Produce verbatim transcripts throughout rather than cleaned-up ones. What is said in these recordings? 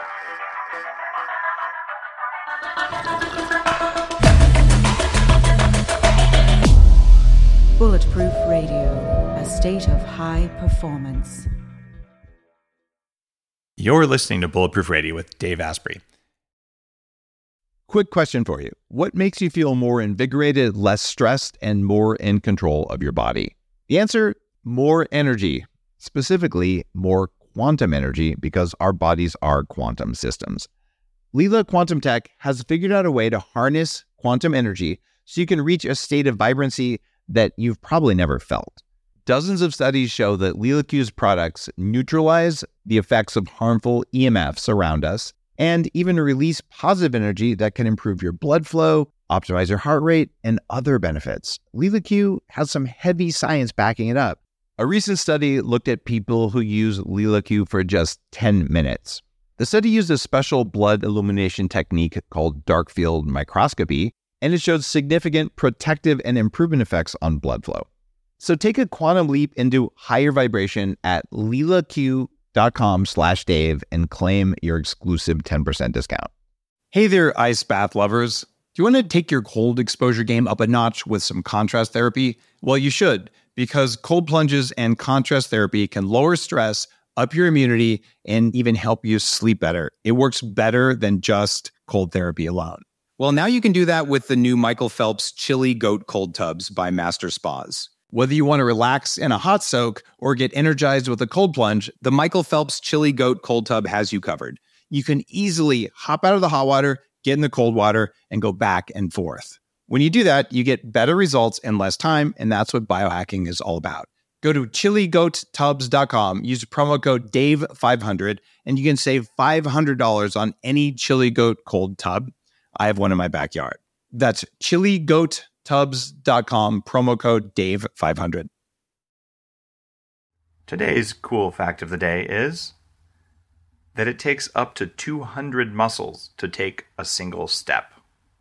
Bulletproof Radio, a state of high performance. You're listening to Bulletproof Radio with Dave Asprey. Quick question for you. What makes you feel more invigorated, less stressed, and more in control of your body? The answer, more energy. Specifically, more quantum energy, because our bodies are quantum systems. Leela Quantum Tech has figured out a way to harness quantum energy so you can reach a state of vibrancy that you've probably never felt. Dozens of studies show that LeelaQ's products neutralize the effects of harmful E M Fs around us and even release positive energy that can improve your blood flow, optimize your heart rate, and other benefits. LeelaQ has some heavy science backing it up. A recent study looked at people who use LeelaQ for just ten minutes. The study used a special blood illumination technique called dark field microscopy, and it showed significant protective and improvement effects on blood flow. So take a quantum leap into higher vibration at leelaq.com slash Dave and claim your exclusive ten percent discount. Hey there, ice bath lovers. Do you want to take your cold exposure game up a notch with some contrast therapy? Well, you should, because cold plunges and contrast therapy can lower stress, up your immunity, and even help you sleep better. It works better than just cold therapy alone. Well, now you can do that with the new Michael Phelps Chili Goat Cold Tubs by Master Spas. Whether you want to relax in a hot soak or get energized with a cold plunge, the Michael Phelps Chili Goat Cold Tub has you covered. You can easily hop out of the hot water, get in the cold water, and go back and forth. When you do that, you get better results in less time, and that's what biohacking is all about. Go to chili goat tubs dot com, use promo code Dave five hundred, and you can save five hundred dollars on any Chili Goat Cold Tub. I have one in my backyard. That's chili goat tubs dot com, promo code Dave five hundred. Today's cool fact of the day is that it takes up to two hundred muscles to take a single step.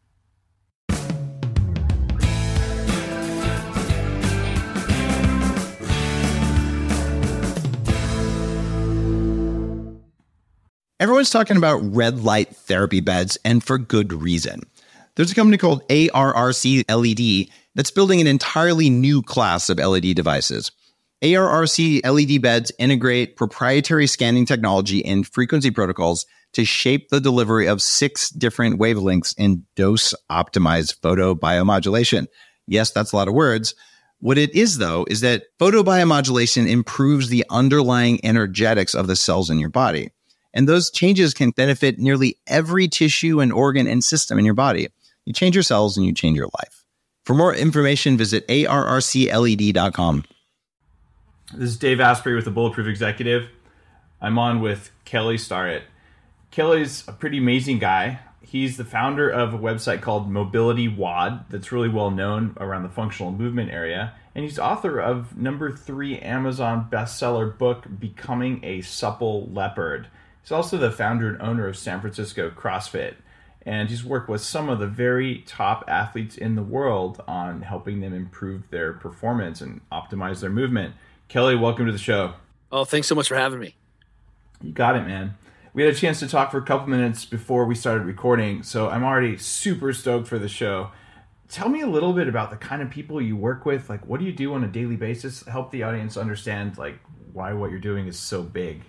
Everyone's talking about red light therapy beds, and for good reason. There's a company called A R R C L E D that's building an entirely new class of L E D devices. A R R C L E D beds integrate proprietary scanning technology and frequency protocols to shape the delivery of six different wavelengths in dose-optimized photobiomodulation. Yes, that's a lot of words. What it is, though, is that photobiomodulation improves the underlying energetics of the cells in your body. And those changes can benefit nearly every tissue and organ and system in your body. You change your cells and you change your life. For more information, visit A R R C L E D dot com. This is Dave Asprey with the Bulletproof Executive. I'm on with Kelly Starrett. Kelly's a pretty amazing guy. He's the founder of a website called Mobility W O D that's really well known around the functional movement area. And he's author of number three Amazon bestseller book, Becoming a Supple Leopard. He's also the founder and owner of San Francisco CrossFit, and he's worked with some of the very top athletes in the world on helping them improve their performance and optimize their movement. Kelly, welcome to the show. Oh, thanks so much for having me. You got it, man. We had a chance to talk for a couple minutes before we started recording, so I'm already super stoked for the show. Tell me a little bit about the kind of people you work with. Like, what do you do on a daily basis? Help the audience understand, like, why what you're doing is so big.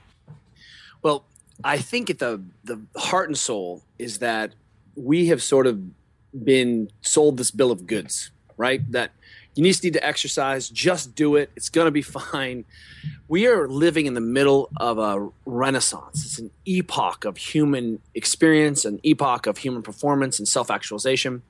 Well, I think at the the heart and soul is that we have sort of been sold this bill of goods, right? That you need to need to exercise, just do it. It's going to be fine. We are living in the middle of a renaissance. It's an epoch of human experience, an epoch of human performance and self-actualization.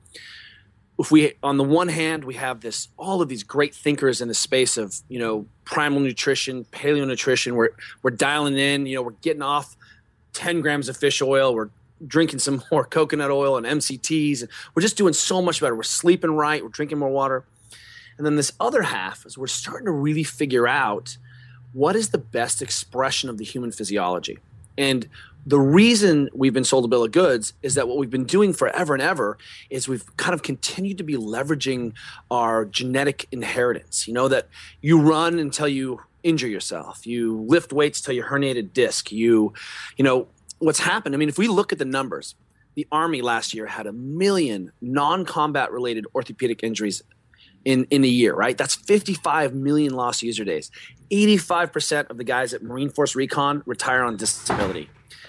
If we, on the one hand, we have this, all of these great thinkers in the space of, you know, primal nutrition, paleo nutrition. We're, we're dialing in, you know, we're getting off ten grams of fish oil. We're drinking some more coconut oil and M C Ts. We're just doing so much better. We're sleeping right. We're drinking more water. And then this other half is we're starting to really figure out what is the best expression of the human physiology. And the reason we've been sold a bill of goods is that what we've been doing forever and ever is we've kind of continued to be leveraging our genetic inheritance. You know, that you run until you injure yourself. You lift weights till you herniate a disc. You, you know, what's happened, I mean, if we look at the numbers, the Army last year had a million non-combat related orthopedic injuries in, in a year, right? That's fifty-five million lost user days. eighty-five percent of the guys at Marine Force Recon retire on disability.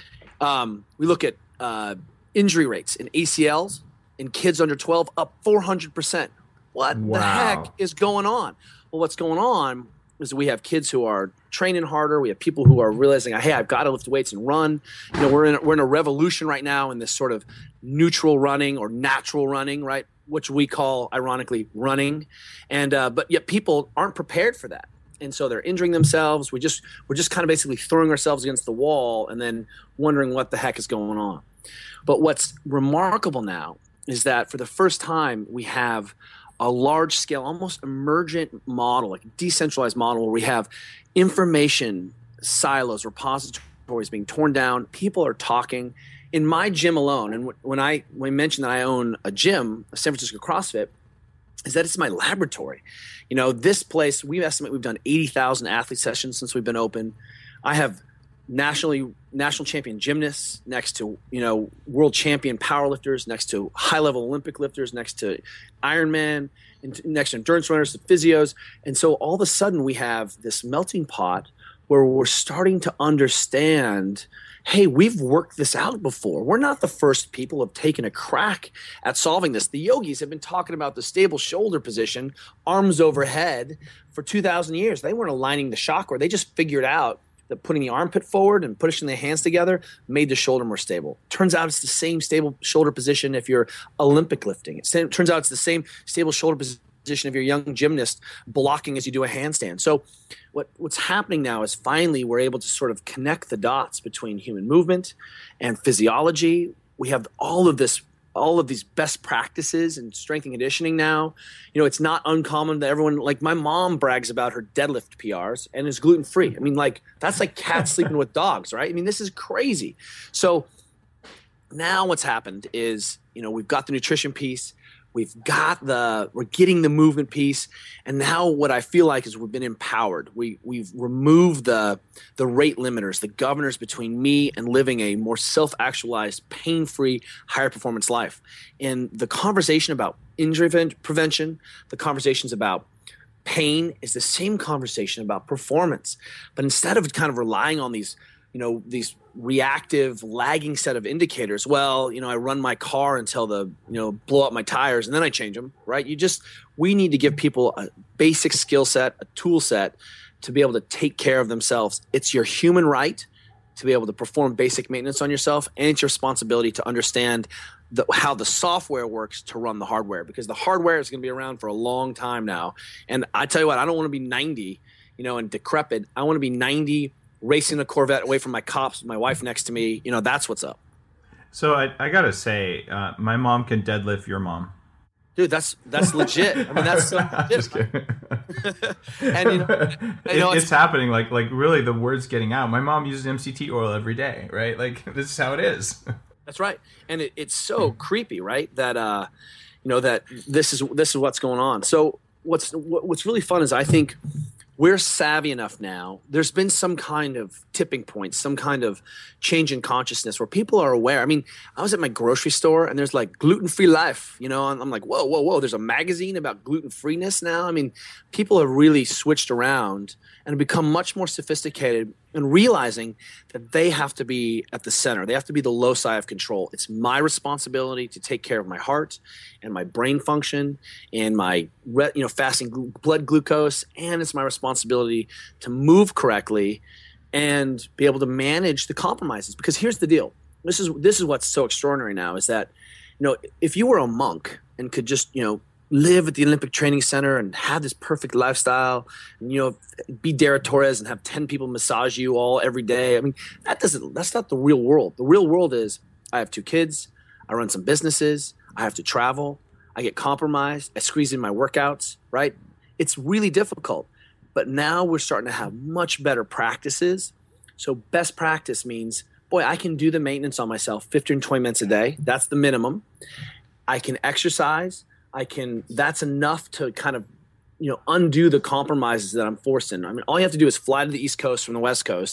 Um, we look at uh, injury rates in A C Ls in kids under twelve, up four hundred percent. What Wow. the heck is going on? Well, what's going on is we have kids who are training harder. We have people who are realizing, hey, I've got to lift weights and run. You know, we're in we're in a revolution right now in this sort of neutral running or natural running, right? Which we call, ironically, running. And uh, but yet people aren't prepared for that. And so they're injuring themselves. We just we're just kind of basically throwing ourselves against the wall and then wondering what the heck is going on. But what's remarkable now is that for the first time we have a large scale, almost emergent model, like a decentralized model where we have information silos, repositories being torn down. People are talking. In my gym alone, and when I when I mentioned that I own a gym, a San Francisco CrossFit, is that it's my laboratory. You know, this place, we estimate we've done eighty thousand athlete sessions since we've been open. I have nationally national champion gymnasts next to, you know, world champion powerlifters, next to high-level Olympic lifters, next to Ironman, and next to endurance runners, to physios. And so all of a sudden we have this melting pot where we're starting to understand, hey, we've worked this out before. We're not the first people who have taken a crack at solving this. The yogis have been talking about the stable shoulder position, arms overhead, for two thousand years. They weren't aligning the chakra. They just figured out that putting the armpit forward and pushing the hands together made the shoulder more stable. Turns out it's the same stable shoulder position if you're Olympic lifting. It turns out it's the same stable shoulder position if you're a young gymnast blocking as you do a handstand. So what what's happening now is finally we're able to sort of connect the dots between human movement and physiology. We have all of this all of these best practices in strength and conditioning now. You know, it's not uncommon that everyone, like my mom brags about her deadlift P Rs and is gluten-free. I mean, like that's like cats sleeping with dogs, right? I mean, this is crazy. So now what's happened is, you know, we've got the nutrition piece. We've got the, we're getting the movement piece. And now what I feel like is we've been empowered. We, we've removed the, the rate limiters, the governors between me and living a more self-actualized, pain-free, higher performance life. And the conversation about injury prevention, the conversations about pain is the same conversation about performance. But instead of kind of relying on these, you know, these reactive, lagging set of indicators. Well, you know, I run my car until the, you know, blow up my tires and then I change them, right? You just, we need to give people a basic skill set, a tool set to be able to take care of themselves. It's your human right to be able to perform basic maintenance on yourself, and it's your responsibility to understand the, how the software works to run the hardware, because the hardware is going to be around for a long time now. And I tell you what, I don't want to be ninety, you know, and decrepit. I want to be ninety racing a Corvette away from my cops, my wife next to me. You know, that's what's up. So I, I gotta say, uh, my mom can deadlift your mom. Dude, that's that's legit. I mean, that's so legit. Just kidding. And you know, it, you know it's, it's happening. Like, like really, the word's getting out. My mom uses M C T oil every day, right? Like, this is how it is. That's right, and it, it's so creepy, right? That uh, you know, that this is this is what's going on. So what's what's really fun is I think we're savvy enough now. There's been some kind of tipping point, some kind of change in consciousness where people are aware. I mean, I was at my grocery store and there's like gluten-free life, you know, and I'm like, whoa, whoa, whoa. There's a magazine about gluten-freeness now. I mean, people have really switched around and become much more sophisticated and realizing that they have to be at the center. They have to be the loci of control. It's my responsibility to take care of my heart and my brain function and my, you know, fasting blood glucose, and it's my responsibility to move correctly and be able to manage the compromises. Because here's the deal. This is this is what's so extraordinary now is that, you know, if you were a monk and could just, you know, live at the Olympic Training Center and have this perfect lifestyle, and, you know, be Dara Torres and have ten people massage you all every day. I mean, that doesn't, that's not the real world. The real world is I have two kids, I run some businesses, I have to travel, I get compromised, I squeeze in my workouts, right? It's really difficult. But now we're starting to have much better practices. So best practice means, boy, I can do the maintenance on myself fifteen, twenty minutes a day. That's the minimum. I can exercise. I can, that's enough to kind of, you know, undo the compromises that I'm forced in. I mean, all you have to do is fly to the East Coast from the West Coast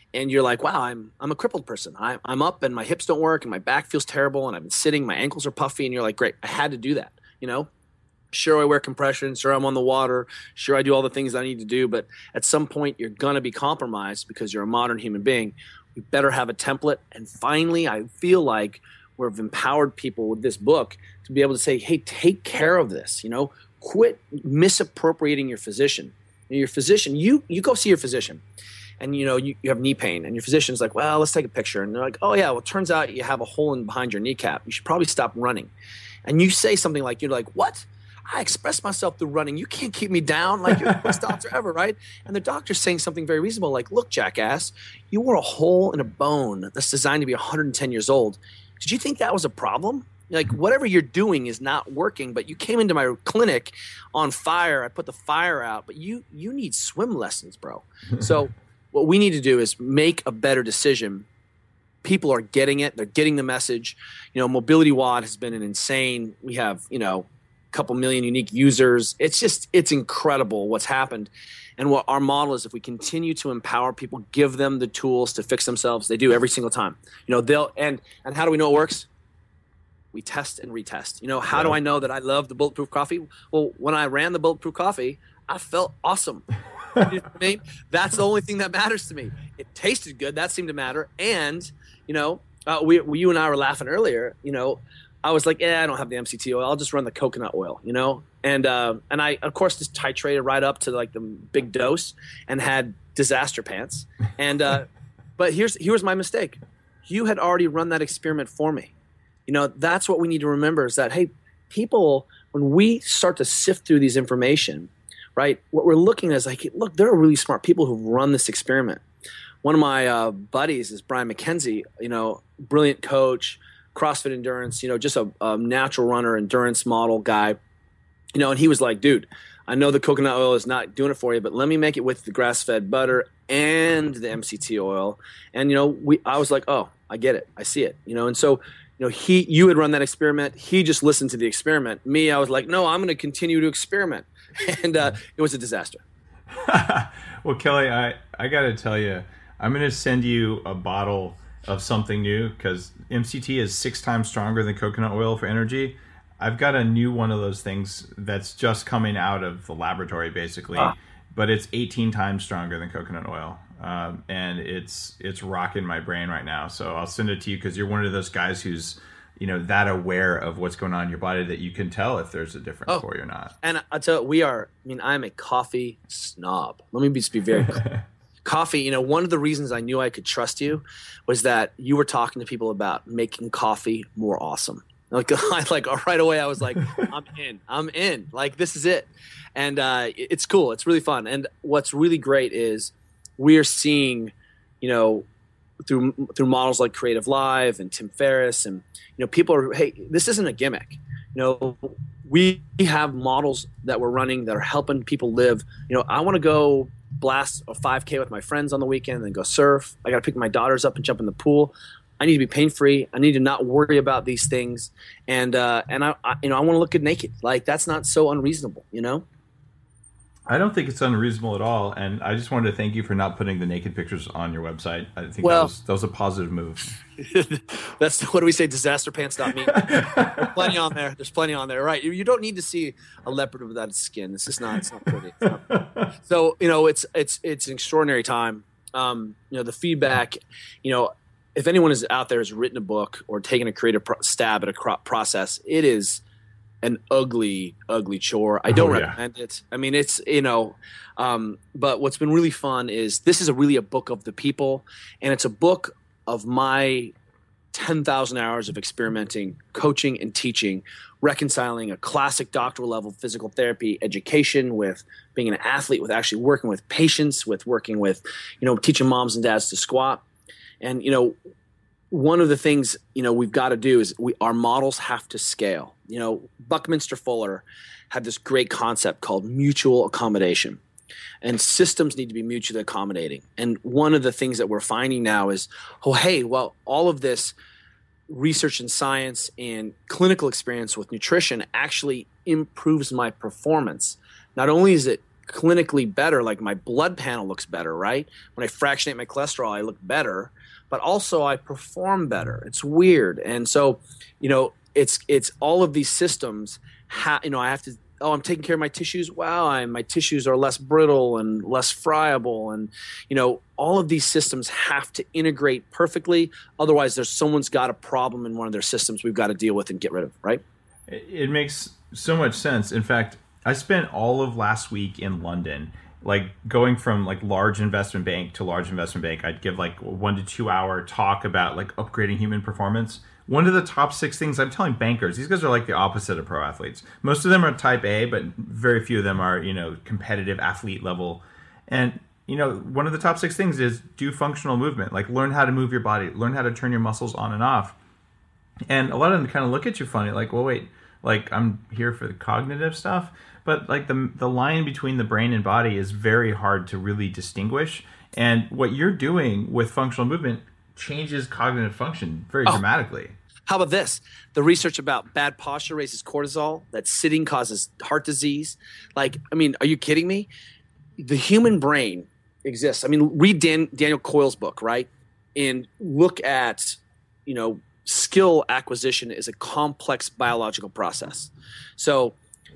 and you're like, wow, I'm I'm a crippled person. I, I'm up and my hips don't work and my back feels terrible and I've been sitting, my ankles are puffy, and you're like, great, I had to do that, you know? Sure, I wear compression. Sure, I'm on the water. Sure, I do all the things I need to do. But at some point, you're going to be compromised because you're a modern human being. We better have a template. And finally, I feel like we've empowered people with this book to be able to say, hey, take care of this. You know, quit misappropriating your physician. Your physician, you you go see your physician. And, you know, you, you have knee pain. And your physician's like, well, let's take a picture. And they're like, oh, yeah, well, it turns out you have a hole in behind your kneecap. You should probably stop running. And you say something like, you're like, what? I express myself through running. You can't keep me down. Like, you're the best doctor ever, right? And the doctor's saying something very reasonable, like, look, jackass, you wore a hole in a bone that's designed to be one hundred ten years old. Did you think that was a problem? Like, whatever you're doing is not working, but you came into my clinic on fire. I put the fire out, but you you need swim lessons, bro. So what we need to do is make a better decision. People are getting it. They're getting the message. You know, Mobility W O D has been an insane – we have, you know, couple million unique users. It's just, it's incredible what's happened. And what our model is, if we continue to empower people, give them the tools to fix themselves, they do every single time. You know, they'll, and, and how do we know it works? We test and retest. You know, how yeah. do I know that I love the Bulletproof Coffee? Well, when I ran the Bulletproof Coffee, I felt awesome. You know what I mean? That's the only thing that matters to me. It tasted good. That seemed to matter. And, you know, uh, we, we, you and I were laughing earlier, you know, I was like, yeah, I don't have the M C T oil. I'll just run the coconut oil, you know? And uh, and I, of course, just titrated right up to like the big dose and had disaster pants. And uh, but here's here's my mistake. You had already run that experiment for me. You know, that's what we need to remember is that, hey, people, when we start to sift through these information, right, what we're looking at is like, look, there are really smart people who've run this experiment. One of my uh, buddies is Brian McKenzie, you know, brilliant coach, CrossFit endurance, you know, just a, a natural runner, endurance model guy, you know, and he was like, dude, I know the coconut oil is not doing it for you, but let me make it with the grass-fed butter and the M C T oil. And, you know, we, I was like, oh, I get it. I see it, you know? And so, you know, he, you had run that experiment. He just listened to the experiment. Me, I was like, no, I'm going to continue to experiment. And uh, it was a disaster. Well, Kelly, I, I got to tell you, I'm going to send you a bottle of something new because M C T is six times stronger than coconut oil for energy. I've got a new one of those things that's just coming out of the laboratory basically, ah. but it's eighteen times stronger than coconut oil. Um, and it's it's rocking my brain right now. So I'll send it to you because you're one of those guys who's, you know, that aware of what's going on in your body that you can tell if there's a difference oh, for you or not. And I tell you, we are, I mean, I'm a coffee snob. Let me just be very clear. Coffee, you know, one of the reasons I knew I could trust you was that you were talking to people about making coffee more awesome. Like, I like right away, I was like, I'm in, I'm in. Like, this is it. And uh, it's cool. It's really fun. And what's really great is we are seeing, you know, through through models like Creative Live and Tim Ferriss, and you know, people are, hey, this isn't a gimmick. You know, we have models that we're running that are helping people live. You know, I want to go blast a five K with my friends on the weekend and then go surf. I got to pick my daughters up and jump in the pool. I need to be pain free. I need to not worry about these things, and uh, and I, I you know I want to look good naked. Like, that's not so unreasonable, you know. I don't think it's unreasonable at all, and I just wanted to thank you for not putting the naked pictures on your website. I think well, that, was, that was a positive move. That's what do we say? disaster pants dot me. There's plenty on there. There's plenty on there, right? You, you don't need to see a leopard without its skin. It's just not. It's not pretty. It's not pretty. So you know, it's it's it's an extraordinary time. Um, you know, the feedback. You know, if anyone is out there has written a book or taken a creative pro- stab at a cro- process, it is an ugly, ugly chore. I don't oh, yeah. recommend it. I mean, it's, you know, um, but what's been really fun is this is a really a book of the people, and it's a book of my ten thousand hours of experimenting, coaching and teaching, reconciling a classic doctoral level physical therapy education with being an athlete, with actually working with patients, with working with, you know, teaching moms and dads to squat. And, you know, one of the things, you know, we've got to do is we, our models have to scale. You know, Buckminster Fuller had this great concept called mutual accommodation, and systems need to be mutually accommodating. And one of the things that we're finding now is, oh, hey, well, all of this research and science and clinical experience with nutrition actually improves my performance. Not only is it clinically better. Like my blood panel looks better, right? When I fractionate my cholesterol, I look better, but also I perform better. It's weird. And so, you know, it's it's all of these systems. Ha- you know, I have to. Oh, I'm taking care of my tissues. Wow, I, my tissues are less brittle and less friable, and you know, all of these systems have to integrate perfectly. Otherwise, there's someone's got a problem in one of their systems we've got to deal with and get rid of. Right? It, it makes so much sense. In fact, I spent all of last week in London, like going from like large investment bank to large investment bank. I'd give like a one to two hour talk about like upgrading human performance. One of the top six things I'm telling bankers, these guys are like the opposite of pro athletes. Most of them are type A, but very few of them are, you know, competitive athlete level. And, you know, one of the top six things is do functional movement, like learn how to move your body, learn how to turn your muscles on and off. And a lot of them kind of look at you funny, like, well, wait, like I'm here for the cognitive stuff. But like the the line between the brain and body is very hard to really distinguish. And what you're doing with functional movement changes cognitive function very oh. dramatically. How about this? The research about bad posture raises cortisol, that sitting causes heart disease. Like, I mean, are you kidding me? The human brain exists. I mean, read Dan, Daniel Coyle's book, right? And look at, you know, skill acquisition is a complex biological process. So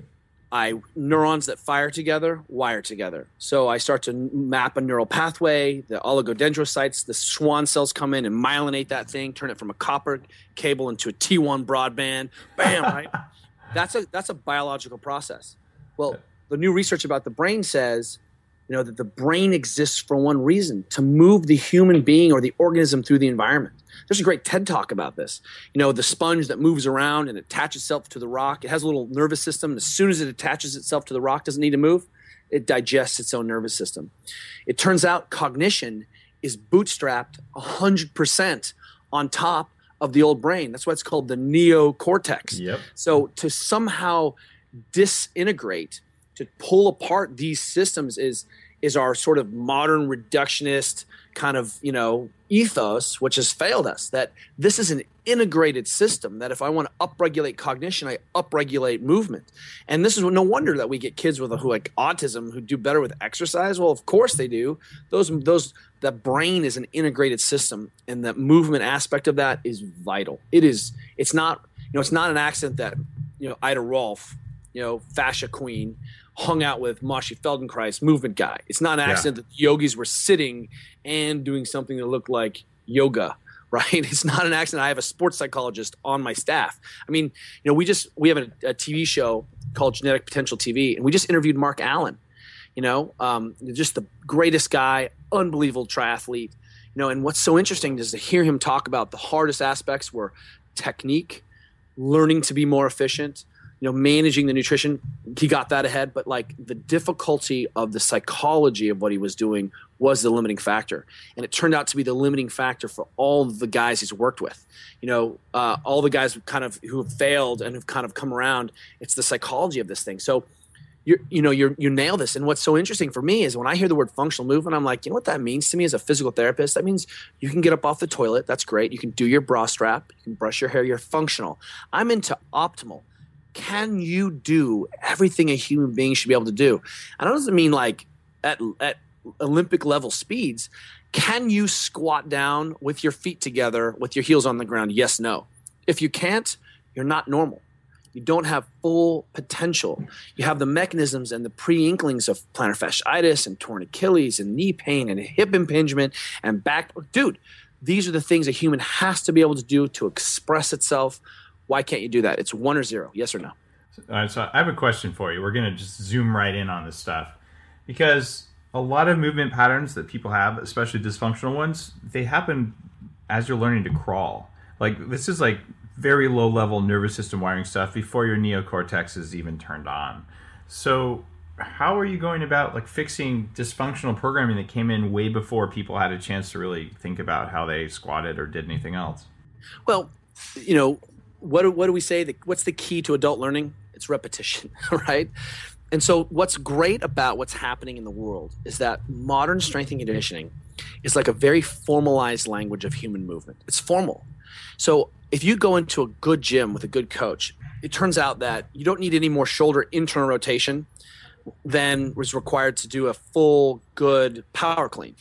I neurons that fire together wire together. So I start to map a neural pathway, the oligodendrocytes, the Schwann cells come in and myelinate that thing, turn it from a copper cable into a T one broadband. Bam, right? That's a that's a biological process. Well, the new research about the brain says, you know, that the brain exists for one reason, to move the human being or the organism through the environment. There's a great TED Talk about this. You know, the sponge that moves around and attaches itself to the rock. It has a little nervous system. And as soon as it attaches itself to the rock, doesn't need to move, it digests its own nervous system. It turns out cognition is bootstrapped one hundred percent on top of the old brain. That's why it's called the neocortex. Yep. So to somehow disintegrate, to pull apart these systems is is our sort of modern reductionist kind of, you know, ethos, which has failed us, that this is an integrated system, that if I want to upregulate cognition, I upregulate movement. And this is no wonder that we get kids with a, who like autism who do better with exercise. Well, of course they do. Those those the brain is an integrated system, and the movement aspect of that is vital. It is it's not, you know, it's not an accident that, you know, Ida Rolf, you know, fascia queen, hung out with Moshe Feldenkrais, movement guy. It's not an accident yeah. that the yogis were sitting and doing something that looked like yoga, right? It's not an accident I have a sports psychologist on my staff. I mean, you know, we just we have a, a T V show called Genetic Potential T V, and we just interviewed Mark Allen. You know, um, just the greatest guy, unbelievable triathlete. You know, and what's so interesting is to hear him talk about the hardest aspects were technique, learning to be more efficient, you know, managing the nutrition. He got that ahead, but like the difficulty of the psychology of what he was doing was the limiting factor. And it turned out to be the limiting factor for all the guys he's worked with. You know, uh, all the guys who kind of who have failed and have kind of come around. It's the psychology of this thing. So you you know, you you nail this. And what's so interesting for me is when I hear the word functional movement, I'm like, you know what that means to me as a physical therapist? That means you can get up off the toilet. That's great. You can do your bra strap. You can brush your hair. You're functional. I'm into optimal. Can you do everything a human being should be able to do? And that doesn't mean like at at Olympic level speeds. Can you squat down with your feet together, with your heels on the ground? Yes, no. If you can't, you're not normal. You don't have full potential. You have the mechanisms and the pre-inklings of plantar fasciitis and torn Achilles and knee pain and hip impingement and back. Dude, these are the things a human has to be able to do to express itself. Why can't you do that? It's one or zero, yes or no? All right, so I have a question for you. We're going to just zoom right in on this stuff because a lot of movement patterns that people have, especially dysfunctional ones, they happen as you're learning to crawl. Like this is like very low level nervous system wiring stuff before your neocortex is even turned on. So how are you going about like fixing dysfunctional programming that came in way before people had a chance to really think about how they squatted or did anything else? Well, you know, what do, what do we say? The, what's the key to adult learning? It's repetition, right? And so what's great about what's happening in the world is that modern strength and conditioning is like a very formalized language of human movement. It's formal. So if you go into a good gym with a good coach, it turns out that you don't need any more shoulder internal rotation. then was required to do a full, good power clean.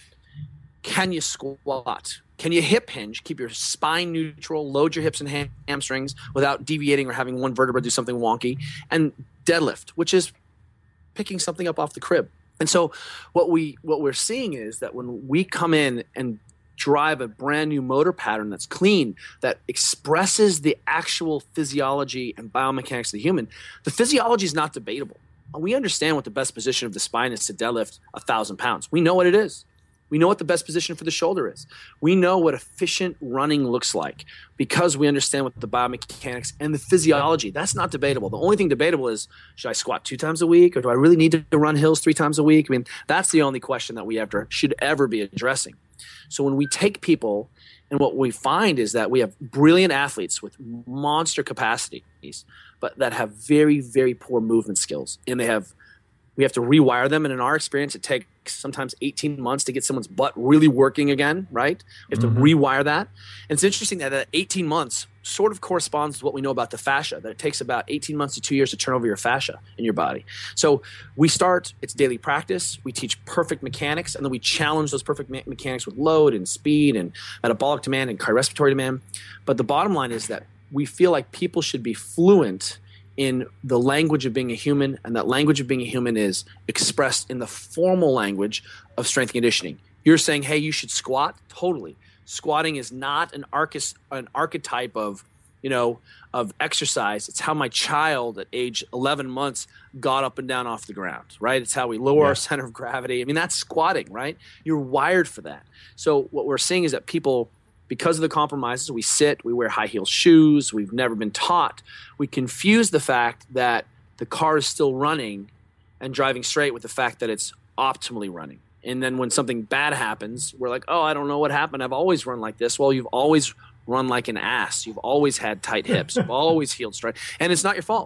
Can you squat? Can you hip hinge, keep your spine neutral, load your hips and ham- hamstrings without deviating or having one vertebra do something wonky, and deadlift, which is picking something up off the crib. And so what we what we're seeing is that when we come in and drive a brand new motor pattern that's clean, that expresses the actual physiology and biomechanics of the human, the physiology is not debatable. We understand what the best position of the spine is to deadlift a thousand pounds. We know what it is. We know what the best position for the shoulder is. We know what efficient running looks like because we understand what the biomechanics and the physiology. That's not debatable. The only thing debatable is, should I squat two times a week, or do I really need to run hills three times a week? I mean, that's the only question that we ever should ever be addressing. So when we take people, and what we find is that we have brilliant athletes with monster capacities, but that have very, very poor movement skills, and they have we have to rewire them. And in our experience, it takes sometimes eighteen months to get someone's butt really working again, right? We have mm-hmm. to rewire that. And it's interesting that that eighteen months sort of corresponds to what we know about the fascia, that it takes about eighteen months to two years to turn over your fascia in your body. So we start, it's daily practice. We teach perfect mechanics, and then we challenge those perfect me- mechanics with load and speed and metabolic demand and cardiorespiratory demand. But the bottom line is that we feel like people should be fluent in the language of being a human, and that language of being a human is expressed in the formal language of strength and conditioning. You're saying, hey, you should squat? Totally. Squatting is not an, archis- an archetype of, you know, of exercise. It's how my child at age eleven months got up and down off the ground, right? It's how we lower yeah. our center of gravity. I mean, that's squatting, right? You're wired for that. So what we're seeing is that people, because of the compromises, we sit, we wear high heel shoes, we've never been taught. We confuse the fact that the car is still running and driving straight with the fact that it's optimally running. And then when something bad happens, we're like, oh, I don't know what happened. I've always run like this. Well, you've always run like an ass. You've always had tight hips. You've always heeled straight. And it's not your fault.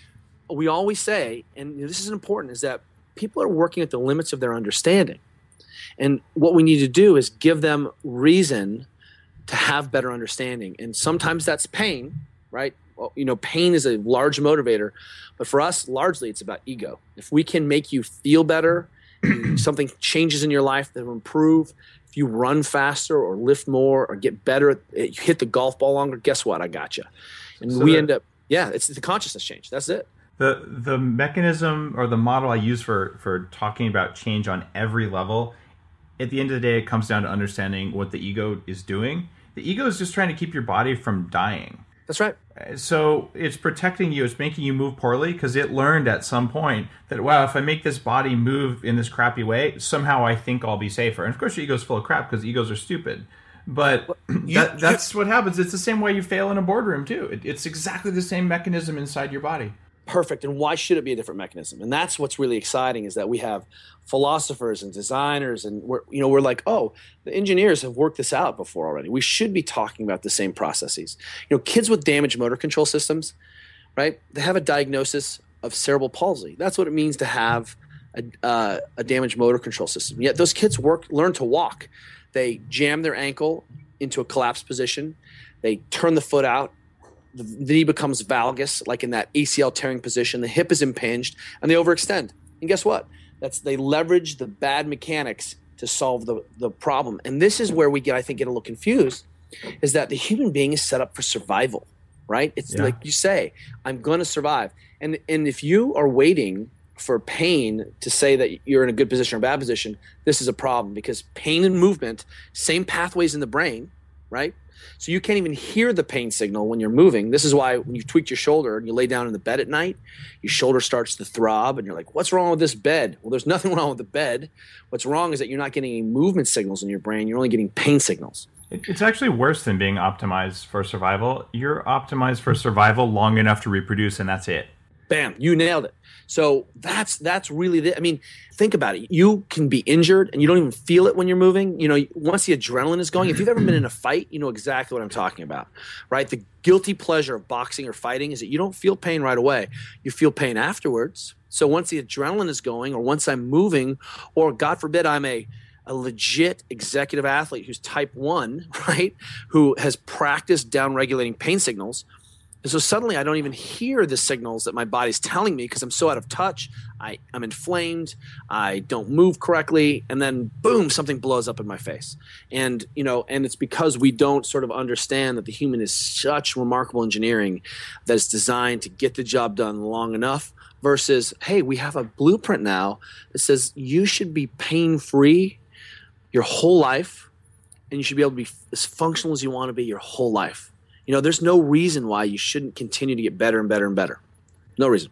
We always say, and this is important, is that people are working at the limits of their understanding. And what we need to do is give them reason to have better understanding. And sometimes that's pain, right? Well, you know, pain is a large motivator, but for us, largely it's about ego. If we can make you feel better, something changes in your life that will improve, if you run faster or lift more or get better, you hit the golf ball longer, guess what? I got you. And so we the, end up, yeah, it's the consciousness change. That's it. The the mechanism or the model I use for, for talking about change on every level, at the end of the day, it comes down to understanding what the ego is doing. The ego is just trying to keep your body from dying. That's right. So it's protecting you. It's making you move poorly because it learned at some point that, wow, if I make this body move in this crappy way, somehow I think I'll be safer. And of course, your ego's full of crap because egos are stupid. But you, that, that's you, what happens. It's the same way you fail in a boardroom, too. It, it's exactly the same mechanism inside your body. Perfect. And why should it be a different mechanism? And that's what's really exciting, is that we have philosophers and designers, and we're, you know, we're like, oh, the engineers have worked this out before already. We should be talking about the same processes. You know, kids with damaged motor control systems, right? They have a diagnosis of cerebral palsy. That's what it means to have a, uh, a damaged motor control system. Yet those kids work, learn to walk. They jam their ankle into a collapsed position. They turn the foot out. The knee becomes valgus, like in that A C L tearing position. The hip is impinged, and they overextend. And guess what? That's they leverage the bad mechanics to solve the, the problem. And this is where we get, I think, get a little confused, is that the human being is set up for survival, right? It's yeah. like you say, I'm going to survive. And and if you are waiting for pain to say that you're in a good position or a bad position, this is a problem, because pain and movement, same pathways in the brain, right? So you can't even hear the pain signal when you're moving. This is why when you tweaked your shoulder and you lay down in the bed at night, your shoulder starts to throb and you're like, what's wrong with this bed? Well, there's nothing wrong with the bed. What's wrong is that you're not getting any movement signals in your brain. You're only getting pain signals. It's actually worse than being optimized for survival. You're optimized for survival long enough to reproduce, and that's it. Bam, you nailed it. So that's that's really the, I mean, think about it. You can be injured and you don't even feel it when you're moving. You know, once the adrenaline is going, if you've ever been in a fight, you know exactly what I'm talking about, right? The guilty pleasure of boxing or fighting is that you don't feel pain right away. You feel pain afterwards. So once the adrenaline is going, or once I'm moving, or God forbid I'm a a legit executive athlete who's type one, right, who has practiced down regulating pain signals, And so suddenly I don't even hear the signals that my body's telling me because I'm so out of touch. I, I'm inflamed. I don't move correctly. And then boom, something blows up in my face. And, you know, and it's because we don't sort of understand that the human is such remarkable engineering that's designed to get the job done long enough versus, hey, we have a blueprint now that says you should be pain-free your whole life and you should be able to be as functional as you want to be your whole life. You know, there's no reason why you shouldn't continue to get better and better and better. No reason.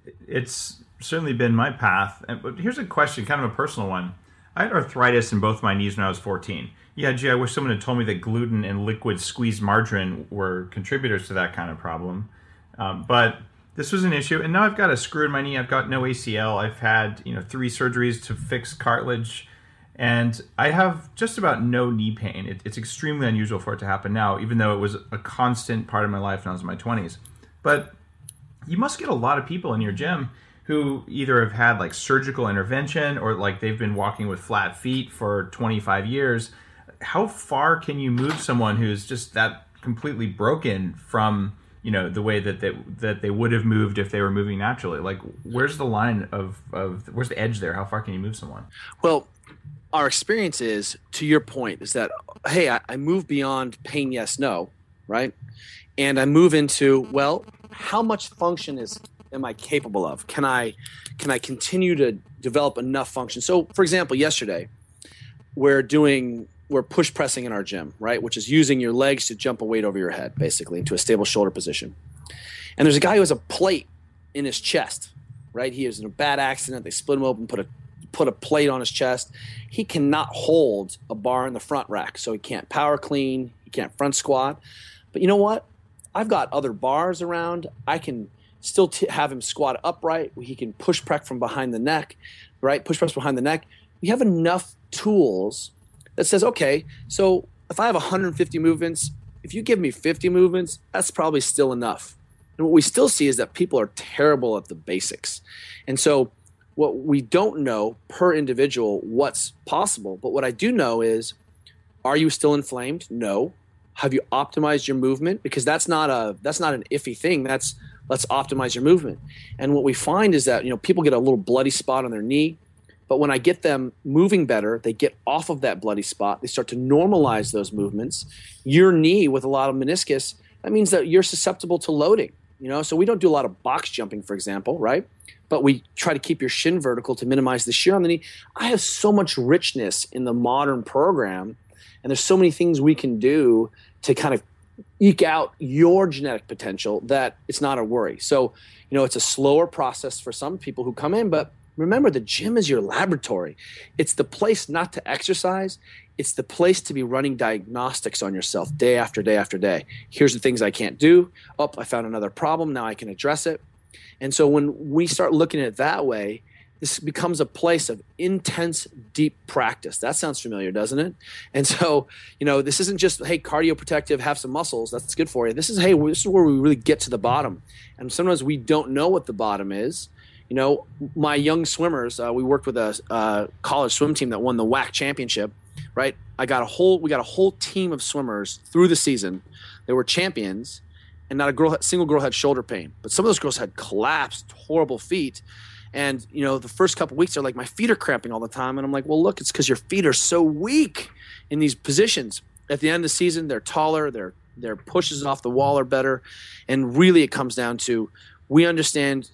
It's certainly been my path. But here's a question, kind of a personal one. I had arthritis in both my knees when I was fourteen. Yeah, gee, I wish someone had told me that gluten and liquid squeezed margarine were contributors to that kind of problem. Um, but this was an issue. And now I've got a screw in my knee. I've got no A C L. I've had, you know, three surgeries to fix cartilage. And I have just about no knee pain. It, it's extremely unusual for it to happen now, even though it was a constant part of my life when I was in my twenties. But you must get a lot of people in your gym who either have had like surgical intervention or like they've been walking with flat feet for twenty-five years. How far can you move someone who's just that completely broken from, you know, the way that they, that they would have moved if they were moving naturally? Like, where's the line of, of, where's the edge there? How far can you move someone? Well, our experience is, to your point, is that, hey, I, I move beyond pain, yes, no, right? And I move into, well, how much function is am I capable of? Can I can I continue to develop enough function? So, for example, yesterday, we're doing we're push pressing in our gym, right? Which is using your legs to jump a weight over your head, basically, into a stable shoulder position. And there's a guy who has a plate in his chest, right? He was in a bad accident. They split him open, put a put a plate on his chest. He cannot hold a bar in the front rack, so he can't power clean, he can't front squat. But you know what? I've got other bars around. I can still t- have him squat upright. He can push press from behind the neck, right? Push press behind the neck. We have enough tools that says, okay, so if I have one hundred fifty movements, if you give me fifty movements, that's probably still enough. And what we still see is that people are terrible at the basics. And so what we don't know per individual what's possible, but what I do know is, are you still inflamed? No. Have you optimized your movement? Because that's not a that's not an iffy thing. That's let's optimize your movement. And what we find is that, you know, people get a little bloody spot on their knee, but when I get them moving better, they get off of that bloody spot. They start to normalize those movements. Your knee with a lot of meniscus, that means that you're susceptible to loading. You know, so we don't do a lot of box jumping, for example, right? But we try to keep your shin vertical to minimize the shear on the knee. I have so much richness in the modern program, and there's so many things we can do to kind of eke out your genetic potential that it's not a worry. So, you know, it's a slower process for some people who come in, but remember, the gym is your laboratory. It's the place not to exercise. It's the place to be running diagnostics on yourself day after day after day. Here's the things I can't do. Oh, I found another problem. Now I can address it. And so when we start looking at it that way, this becomes a place of intense, deep practice. That sounds familiar, doesn't it? And so, you know, this isn't just, hey, cardio protective, have some muscles. That's good for you. This is, hey, this is where we really get to the bottom. And sometimes we don't know what the bottom is. You know, my young swimmers, uh, we worked with a uh, college swim team that won the W A C championship, right? I got a whole, we got a whole team of swimmers through the season. They were champions, and not a girl, single girl had shoulder pain. But some of those girls had collapsed, horrible feet. And, you know, the first couple of weeks, they're like, my feet are cramping all the time. And I'm like, well, look, it's because your feet are so weak in these positions. At the end of the season, they're taller, their their pushes off the wall are better. And really it comes down to, we understand,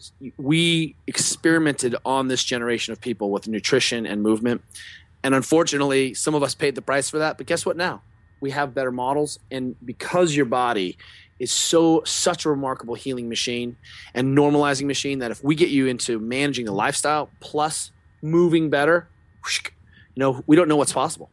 we experimented on this generation of people with nutrition and movement. And unfortunately, some of us paid the price for that. But guess what now? We have better models. And because your body is so such a remarkable healing machine and normalizing machine, that if we get you into managing the lifestyle plus moving better, you know, we don't know what's possible.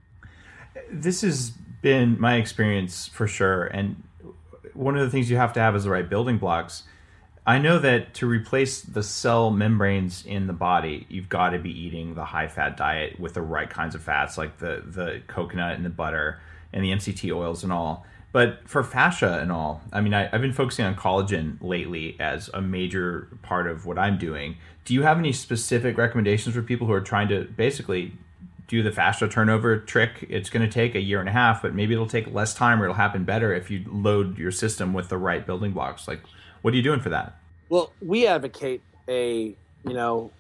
This has been my experience for sure. And one of the things you have to have is the right building blocks. I know that to replace the cell membranes in the body, you've got to be eating the high-fat diet with the right kinds of fats, like the, the coconut and the butter and the M C T oils and all. But for fascia and all, I mean, I, I've been focusing on collagen lately as a major part of what I'm doing. Do you have any specific recommendations for people who are trying to basically do the fascia turnover trick, it's going to take a year and a half, but maybe it'll take less time or it'll happen better if you load your system with the right building blocks. Like, what are you doing for that? Well, we advocate a, you know,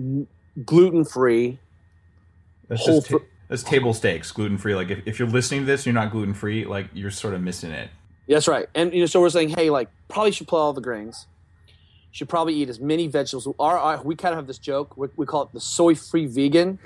gluten-free. That's whole just ta- that's table stakes, gluten-free. Like, if, if you're listening to this and you're not gluten-free, like, you're sort of missing it. That's right. And, you know, so we're saying, hey, like, probably should play all the grains. Should probably eat as many vegetables. Our, our, we kind of have this joke. We, we call it the soy-free vegan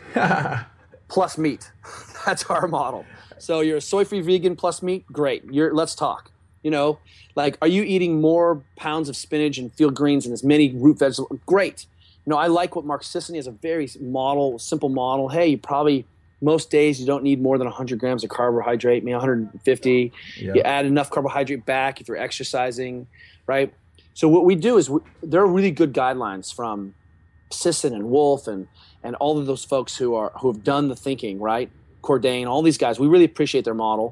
plus meat. That's our model. So you're a soy-free vegan plus meat? Great. You're, let's talk. You know, like, are you eating more pounds of spinach and field greens and as many root vegetables? Great. You know, I like what Mark Sisson has a very model, simple model. Hey, you probably, most days you don't need more than one hundred grams of carbohydrate, maybe one hundred fifty. Yeah. You add enough carbohydrate back if you're exercising, right? So what we do is we, there are really good guidelines from Sisson and Wolf and and all of those folks who are who have done the thinking, right? Cordain, all these guys. We really appreciate their model.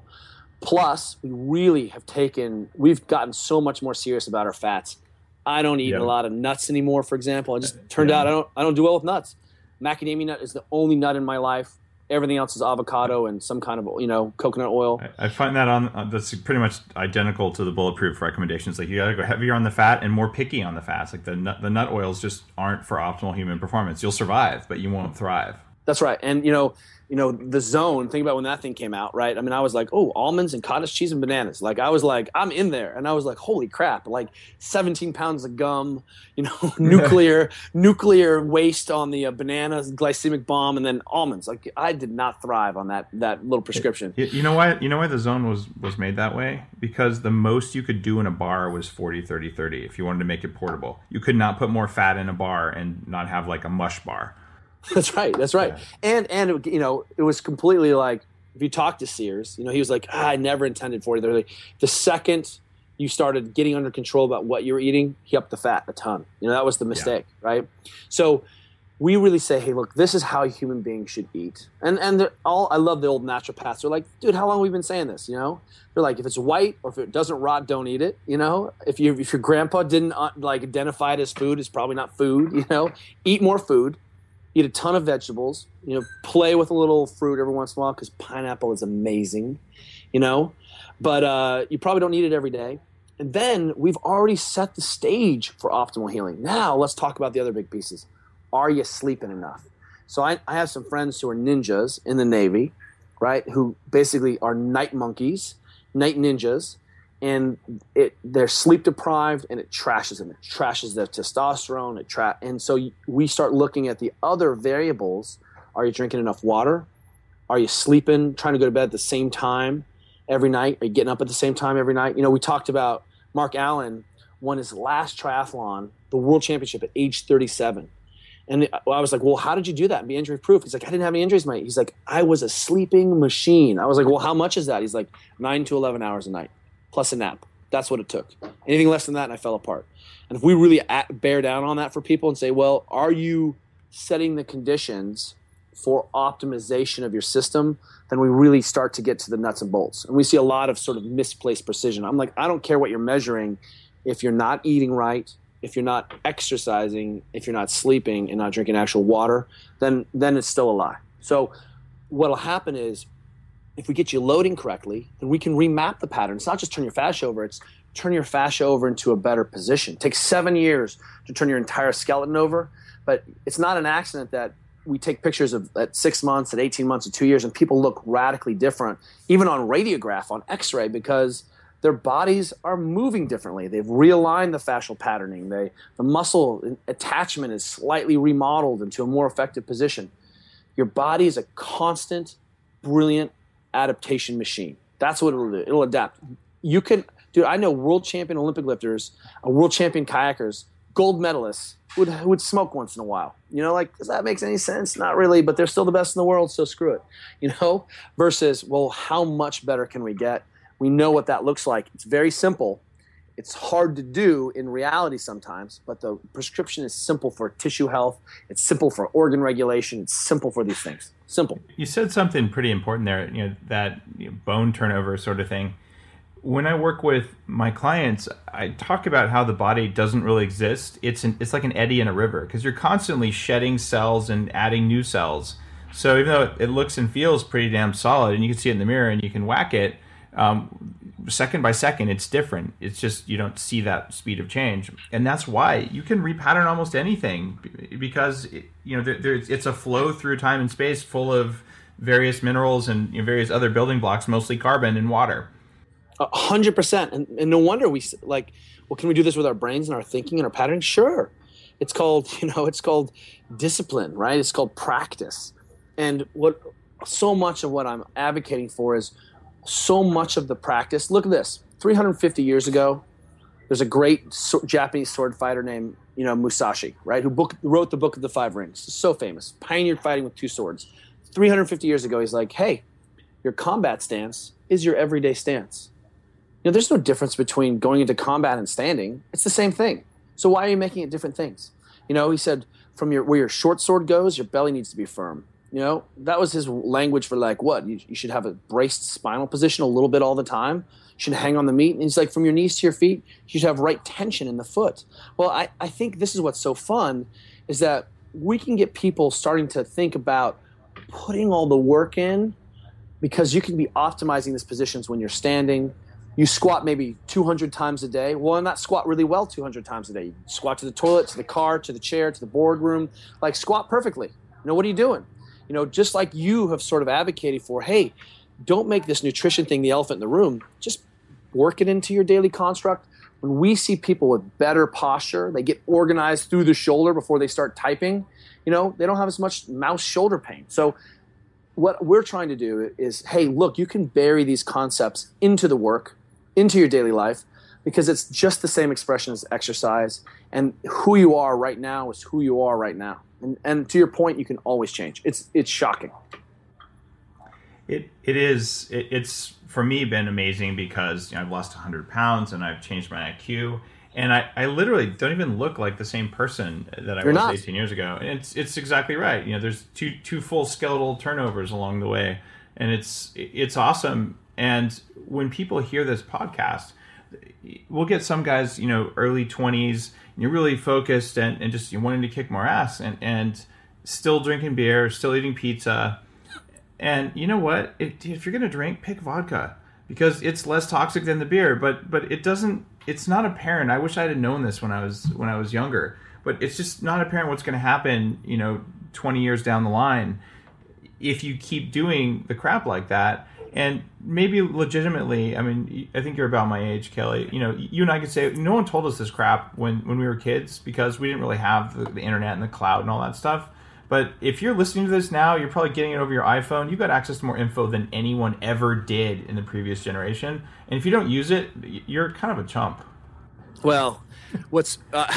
Plus, we really have taken, we've gotten so much more serious about our fats. I don't eat yeah. a lot of nuts anymore, for example. It just turned yeah. out I don't I don't do well with nuts. Macadamia nut is the only nut in my life. Everything else is avocado and some kind of, you know, coconut oil. I, I find that on uh, that's pretty much identical to the bulletproof recommendations. Like, you got to go heavier on the fat and more picky on the fats. Like, the nut, the nut oils just aren't for optimal human performance. You'll survive, but you won't thrive. That's right. And, you know, you know, the Zone, think about when that thing came out, right? I mean, I was like, oh, almonds and cottage cheese and bananas. Like, I was like, I'm in there. And I was like, holy crap, like seventeen pounds of gum, you know, nuclear nuclear waste on the uh, bananas, glycemic bomb, and then almonds. Like, I did not thrive on that that little prescription. You, you know why? You know why the Zone was, was made that way? Because the most you could do in a bar was forty, thirty, thirty if you wanted to make it portable. You could not put more fat in a bar and not have like a mush bar. That's right. That's right. Yeah. And, and you know, it was completely like, if you talk to Sears, you know, he was like, ah, I never intended forty, thirty. The second you started getting under control about what you were eating, he upped the fat a ton. You know, that was the mistake, yeah. right? So we really say, hey, look, this is how a human being should eat. And and all I love the old naturopaths. They're like, dude, how long have we been saying this? You know, they're like, if it's white or if it doesn't rot, don't eat it. You know, if you if your grandpa didn't uh, like identify it as food, it's probably not food. You know, eat more food. Eat a ton of vegetables, you know, play with a little fruit every once in a while because pineapple is amazing, you know, but uh, you probably don't need it every day. And then we've already set the stage for optimal healing. Now let's talk about the other big pieces. Are you sleeping enough? So I, I have some friends who are ninjas in the Navy, right, who basically are night monkeys, night ninjas, and it they're sleep deprived and it trashes them. It trashes their testosterone. It tra- and so we start looking at the other variables. Are you drinking enough water? Are you sleeping, trying to go to bed at the same time every night? Are you getting up at the same time every night? You know, we talked about Mark Allen won his last triathlon, the world championship, at age thirty-seven. And I was like, well, how did you do that and be injury proof? He's like, I didn't have any injuries, mate. He's like, I was a sleeping machine. I was like, well, how much is that? He's like, nine to eleven hours a night. Plus a nap. That's what it took. Anything less than that, and I fell apart. And if we really at, bear down on that for people and say, well, are you setting the conditions for optimization of your system, then we really start to get to the nuts and bolts. And we see a lot of sort of misplaced precision. I'm like, I don't care what you're measuring. If you're not eating right, if you're not exercising, if you're not sleeping and not drinking actual water, then then it's still a lie. So what'll happen is, if we get you loading correctly, then we can remap the pattern. It's not just turn your fascia over, it's turn your fascia over into a better position. It takes seven years to turn your entire skeleton over, but it's not an accident that we take pictures of at six months, at eighteen months, at two years, and people look radically different, even on radiograph, on x-ray, because their bodies are moving differently. They've realigned the fascial patterning. They, the muscle attachment is slightly remodeled into a more effective position. Your body is a constant, brilliant adaptation machine. That's what it'll do. It'll adapt. You can, dude, I know world champion Olympic lifters, uh, world champion kayakers, gold medalists would would smoke once in a while. You know, like, does that make any sense? Not really, but they're still the best in the world, so screw it. You know, versus, well, how much better can we get? We know what that looks like. It's very simple. It's hard to do in reality sometimes, but the prescription is simple for tissue health. It's simple for organ regulation. It's simple for these things. Simple. You said something pretty important there, you know, that you know, bone turnover sort of thing. When I work with my clients, I talk about how the body doesn't really exist. It's an, it's like an eddy in a river because you're constantly shedding cells and adding new cells. So even though it looks and feels pretty damn solid, and you can see it in the mirror and you can whack it, um, second by second, it's different. It's just you don't see that speed of change, and that's why you can repattern almost anything because it, you know there, there's it's a flow through time and space full of various minerals and you know, various other building blocks, mostly carbon and water. A hundred percent, and and no wonder we like. Well, can we do this with our brains and our thinking and our patterning? Sure. It's called you know it's called discipline, right? It's called practice, and what so much of what I'm advocating for is. So much of the practice. Look at this. three hundred fifty years ago, there's a great so- Japanese sword fighter named, you know, Musashi, right? Who book, wrote the Book of the Five Rings. So famous. Pioneered fighting with two swords. three hundred fifty years ago, he's like, hey, your combat stance is your everyday stance. You know, there's no difference between going into combat and standing. It's the same thing. So why are you making it different things? You know, he said, from your where your short sword goes, your belly needs to be firm. You know, that was his language for like what? You, you should have a braced spinal position a little bit all the time. You should hang on the meat. And he's like, from your knees to your feet, you should have right tension in the foot. Well, I, I think this is what's so fun is that we can get people starting to think about putting all the work in because you can be optimizing these positions when you're standing. You squat maybe two hundred times a day. Well, not squat really well two hundred times a day. You squat to the toilet, to the car, to the chair, to the boardroom. Like squat perfectly. You know, what are you doing? You know, just like you have sort of advocated for, hey, don't make this nutrition thing the elephant in the room. Just work it into your daily construct. When we see people with better posture, they get organized through the shoulder before they start typing, you know, they don't have as much mouse shoulder pain. So what we're trying to do is, hey, look, you can bury these concepts into the work, into your daily life, because it's just the same expression as exercise. And who you are right now is who you are right now. And, and to your point, you can always change. It's it's shocking. It it is. It, it's for me been amazing because you know, I've lost one hundred pounds and I've changed my I Q, and I, I literally don't even look like the same person that I You're was not. eighteen years ago. And it's it's exactly right. You know, there's two two full skeletal turnovers along the way, and it's it's awesome. And when people hear this podcast, we'll get some guys, you know, early twenties. You're really focused and, and just you're wanting to kick more ass and, and still drinking beer, still eating pizza. And you know what? It, if you're going to drink, pick vodka because it's less toxic than the beer. But but it doesn't. It's not apparent. I wish I had known this when I was when I was younger. But it's just not apparent what's going to happen. You know, twenty years down the line, if you keep doing the crap like that. And maybe legitimately, I mean, I think you're about my age, Kelly. You know, you and I could say no one told us this crap when, when we were kids because we didn't really have the, the internet and the cloud and all that stuff. But if you're listening to this now, you're probably getting it over your iPhone. You've got access to more info than anyone ever did in the previous generation. And if you don't use it, you're kind of a chump. Well, what's uh,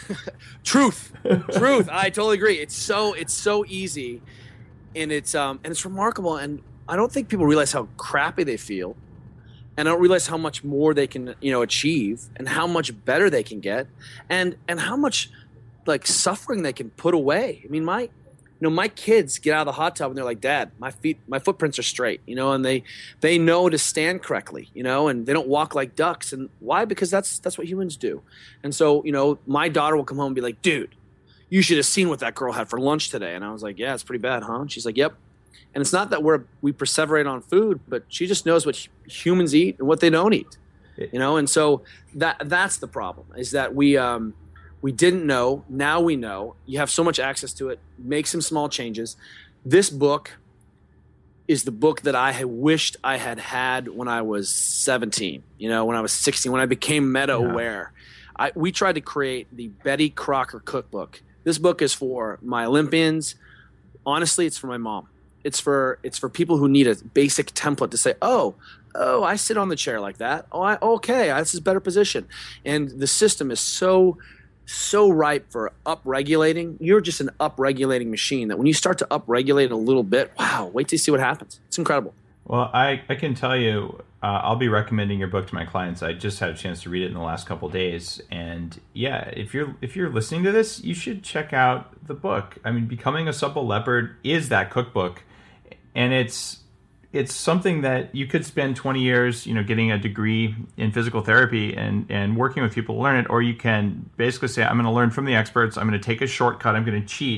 truth? Truth. I totally agree. It's so it's so easy, and it's um and it's remarkable. And I don't think people realize how crappy they feel, and I don't realize how much more they can, you know, achieve, and how much better they can get, and and how much like suffering they can put away. I mean, my, you know, my kids get out of the hot tub and they're like, "Dad, my feet, my footprints are straight," you know, and they they know to stand correctly, you know, and they don't walk like ducks. And why? Because that's that's what humans do. And so, you know, my daughter will come home and be like, "Dude, you should have seen what that girl had for lunch today." And I was like, "Yeah, it's pretty bad, huh?" And she's like, "Yep." And it's not that we're we perseverate on food, but she just knows what humans eat and what they don't eat, you know. And so that that's the problem is that we um, we didn't know. Now we know. You have so much access to it. Make some small changes. This book is the book that I had wished I had had when I was seventeen. You know, when I was sixteen, when I became meta aware. Yeah. I, we tried to create the Betty Crocker cookbook. This book is for my Olympians. Honestly, it's for my mom. It's for it's for people who need a basic template to say, oh, oh, I sit on the chair like that. Oh, I, okay, this is a better position. And the system is so, so ripe for up-regulating. You're just an up-regulating machine that when you start to up-regulate a little bit, wow, wait till you see what happens. It's incredible. Well, I, I can tell you, uh, I'll be recommending your book to my clients. I just had a chance to read it in the last couple of days. And yeah, if you're if you're listening to this, you should check out the book. I mean, Becoming a Supple Leopard is that cookbook. And it's it's something that you could spend twenty years, you know, getting a degree in physical therapy and, and working with people to learn it, or you can basically say, I'm going to learn from the experts. I'm going to take a shortcut. I'm going to cheat.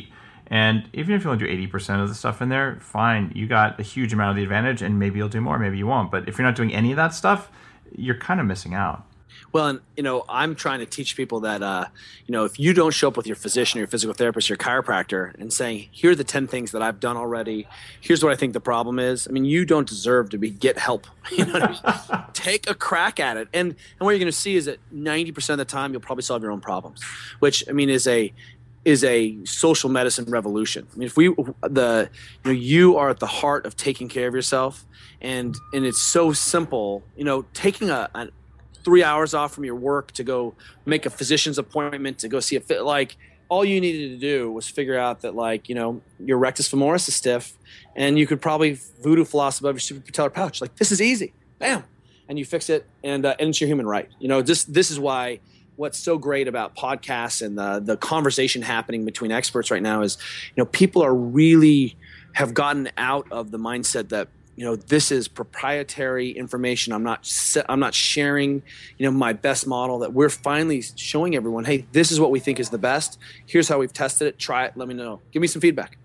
And even if you only do eighty percent of the stuff in there, fine, you got a huge amount of the advantage, and maybe you'll do more, maybe you won't. But if you're not doing any of that stuff, you're kind of missing out. Well, and, you know, I'm trying to teach people that, uh, you know, if you don't show up with your physician or your physical therapist, your chiropractor, and saying, here are the ten things that I've done already, here's what I think the problem is. I mean, you don't deserve to be get help. You know what I mean? Take a crack at it. And, and what you're going to see is that ninety percent of the time, you'll probably solve your own problems, which, I mean, is a is a social medicine revolution. I mean, if we, the, you know, you are at the heart of taking care of yourself, and, and it's so simple, you know, taking a, a three hours off from your work to go make a physician's appointment to go see a fit. Like, all you needed to do was figure out that, like, you know, your rectus femoris is stiff, and you could probably voodoo floss above your suprapatellar pouch. Like, this is easy, bam, and you fix it, and uh, and it's your human right. You know, this this is why what's so great about podcasts and the the conversation happening between experts right now is, you know, people are really have gotten out of the mindset that, you know, this is proprietary information. I'm not I'm not sharing, you know, my best model. That we're finally showing everyone, hey, this is what we think is the best. Here's how we've tested it. Try it. Let me know. Give me some feedback.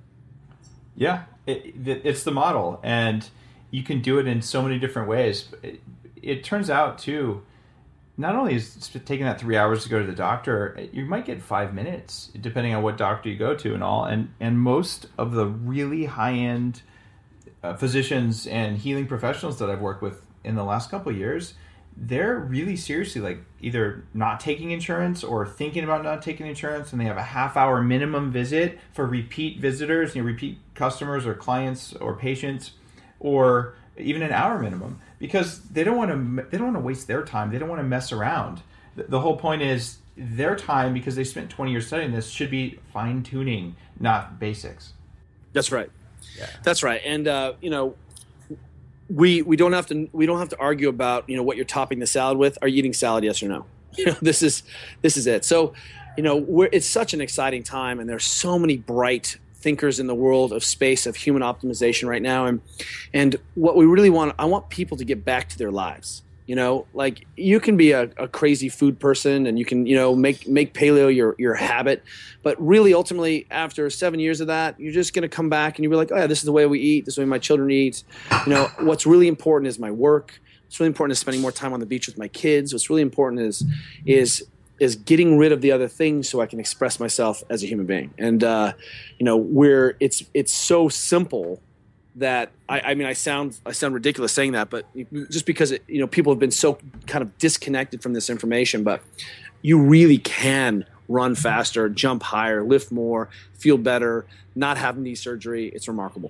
Yeah, it, it, it's the model, and you can do it in so many different ways. It, it turns out, too, not only is it taking that three hours to go to the doctor, you might get five minutes, depending on what doctor you go to and all. And, and most of the really high-end Uh, physicians and healing professionals that I've worked with in the last couple of years, they're really seriously like either not taking insurance or thinking about not taking insurance, and they have a half hour minimum visit for repeat visitors, you know, repeat customers or clients or patients, or even an hour minimum, because they don't want to they don't want to waste their time. They don't want to mess around. The, the whole point is their time, because they spent twenty years studying this, should be fine tuning, not basics. That's right. Yeah. That's right. And, uh, you know, we we don't have to we don't have to argue about, you know, what you're topping the salad with. Are you eating salad, yes or no? You know, this is this is it. So, you know, we're, it's such an exciting time, and there's so many bright thinkers in the world of space of human optimization right now. And and what we really want, I want people to get back to their lives. You know, like, you can be a, a crazy food person, and you can, you know, make make paleo your your habit, but really ultimately after seven years of that, you're just going to come back and you'll be like, oh yeah, this is the way we eat, this is the way my children eat. You know, what's really important is my work. What's really important is spending more time on the beach with my kids. What's really important is is is getting rid of the other things so I can express myself as a human being. And uh, you know, we're it's it's so simple that I, I mean, I sound I sound ridiculous saying that, but just because it, you know, people have been so kind of disconnected from this information, but you really can run faster, jump higher, lift more, feel better, not have knee surgery. It's remarkable.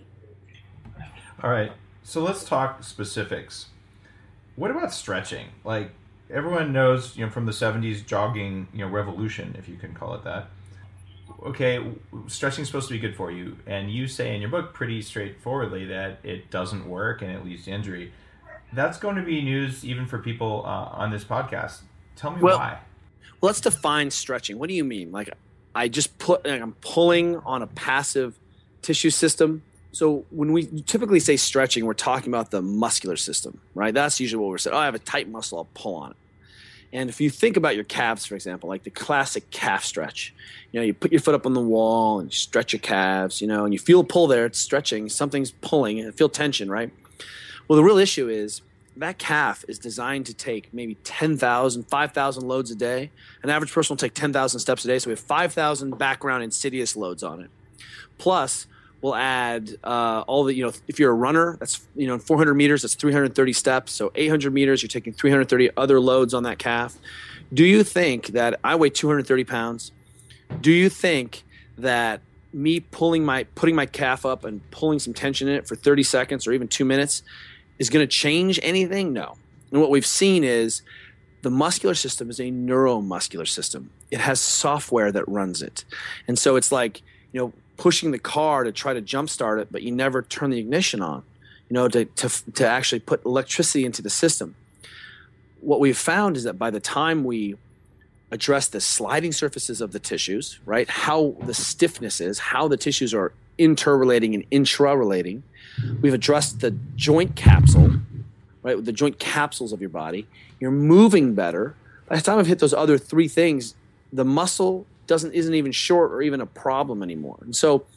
All right, so let's talk specifics. What about stretching? Like, everyone knows, you know, from the seventies jogging, you know, revolution, if you can call it that. Okay, stretching is supposed to be good for you, and you say in your book pretty straightforwardly that it doesn't work and it leads to injury. That's going to be news even for people uh, on this podcast. Tell me well, why. Well, let's define stretching. What do you mean? Like, I just put, like, I'm pulling on a passive tissue system. So when we typically say stretching, we're talking about the muscular system, right? That's usually what we're saying. Oh, I have a tight muscle, I'll pull on it. And if you think about your calves, for example, like the classic calf stretch, you know, you put your foot up on the wall and you stretch your calves, you know, and you feel a pull there, it's stretching, something's pulling, and you feel tension, right? Well, the real issue is that calf is designed to take maybe ten thousand, five thousand loads a day. An average person will take ten thousand steps a day, so we have five thousand background insidious loads on it. Plus, we'll add uh, all the, you know, if you're a runner, that's, you know, four hundred meters, that's three hundred thirty steps. So eight hundred meters, you're taking three hundred thirty other loads on that calf. Do you think that I weigh two hundred thirty pounds? Do you think that me pulling my, putting my calf up and pulling some tension in it for thirty seconds or even two minutes is going to change anything? No. And what we've seen is the muscular system is a neuromuscular system. It has software that runs it. And so it's like, you know, pushing the car to try to jumpstart it, but you never turn the ignition on, you know, to, to, to actually put electricity into the system. What we've found is that by the time we address the sliding surfaces of the tissues, right, how the stiffness is, how the tissues are interrelating and intra-relating, we've addressed the joint capsule, right, with the joint capsules of your body, you're moving better. By the time I've hit those other three things, the muscle doesn't isn't even short or even a problem anymore. And so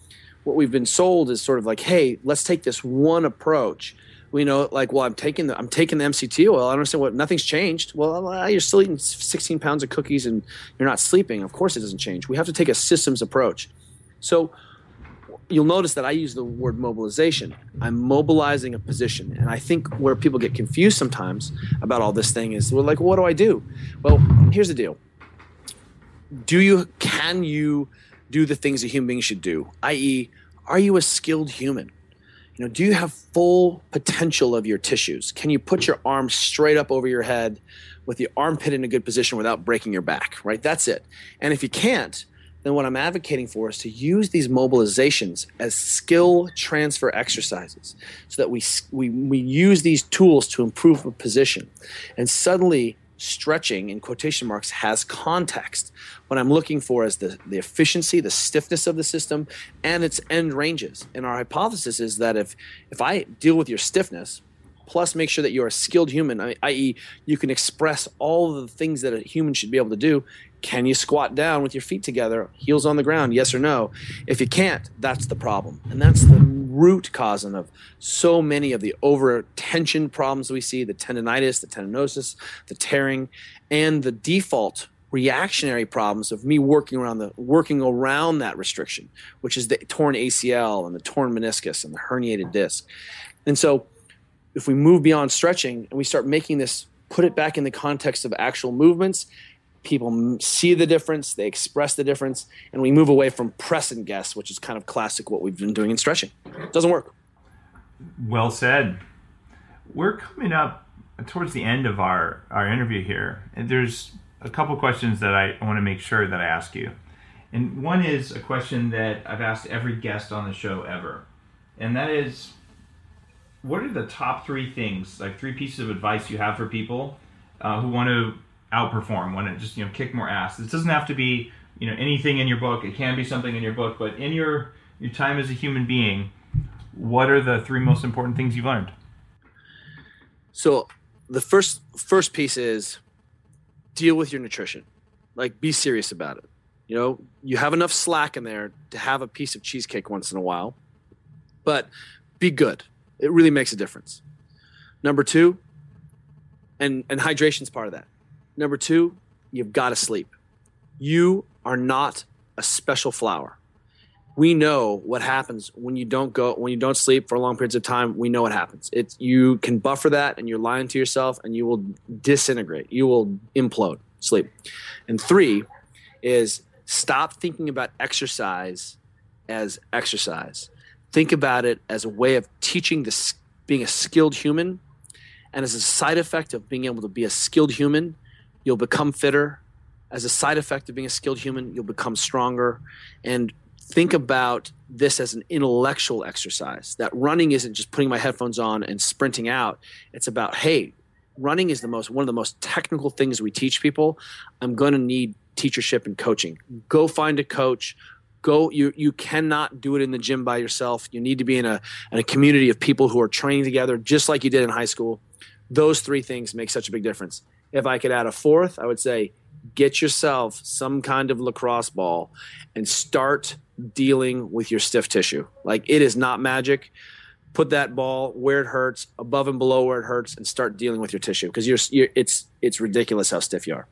what we've been sold is sort of like, hey, let's take this one approach. We know, like, well, I'm taking the I'm taking the M C T oil. I don't understand what nothing's changed. Well, uh, you're still eating sixteen pounds of cookies and you're not sleeping. Of course, it doesn't change. We have to take a systems approach. So you'll notice that I use the word mobilization. I'm mobilizing a position, and I think where people get confused sometimes about all this thing is, we're like, well, what do I do? Well, here's the deal. Do you can you do the things a human being should do? that is, are you a skilled human? You know, do you have full potential of your tissues? Can you put your arm straight up over your head with the armpit in a good position without breaking your back, right? That's it. And if you can't, then what I'm advocating for is to use these mobilizations as skill transfer exercises so that we, we, we use these tools to improve a position. And suddenly, stretching, in quotation marks, has context. What I'm looking for is the, the efficiency, the stiffness of the system, and its end ranges. And our hypothesis is that if, if I deal with your stiffness, plus make sure that you're a skilled human, that is you can express all of the things that a human should be able to do. Can you squat down with your feet together, heels on the ground, yes or no? If you can't, that's the problem. And that's the root cause of so many of the over-tension problems we see, the tendonitis, the tendinosis, the tearing, and the default reactionary problems of me working around the working around that restriction, which is the torn A C L and the torn meniscus and the herniated disc. And so if we move beyond stretching and we start making this, put it back in the context of actual movements, people see the difference, they express the difference, and we move away from press and guess, which is kind of classic what we've been doing in stretching. It doesn't work. Well said. We're coming up towards the end of our, our interview here, and there's a couple questions that I want to make sure that I ask you. And one is a question that I've asked every guest on the show ever, and that is, what are the top three things, like three pieces of advice you have for people uh, who want to outperform, want to just, you know, kick more ass? This doesn't have to be, you know, anything in your book. It can be something in your book, but in your your time as a human being, what are the three most important things you've learned? So the first first piece is deal with your nutrition. Like, be serious about it. You know, you have enough slack in there to have a piece of cheesecake once in a while, but be good. It really makes a difference. Number two, and, and hydration's part of that. Number two, you've got to sleep. You are not a special flower. We know what happens when you don't go, when you don't sleep for long periods of time. We know what happens. It's, you can buffer that, and you're lying to yourself, and you will disintegrate. You will implode. Sleep. And three is stop thinking about exercise as exercise. Think about it as a way of teaching this, being a skilled human, and as a side effect of being able to be a skilled human, you'll become fitter. As a side effect of being a skilled human, you'll become stronger. And think about this as an intellectual exercise. That running isn't just putting my headphones on and sprinting out. It's about, hey, running is the most one of the most technical things we teach people. I'm going to need teachership and coaching. Go find a coach. Go. You you cannot do it in the gym by yourself. You need to be in a in a community of people who are training together, just like you did in high school. Those three things make such a big difference. If I could add a fourth, I would say get yourself some kind of lacrosse ball and start dealing with your stiff tissue. Like, it is not magic. Put that ball where it hurts, above and below where it hurts, and start dealing with your tissue, because you're, you're it's it's ridiculous how stiff you are.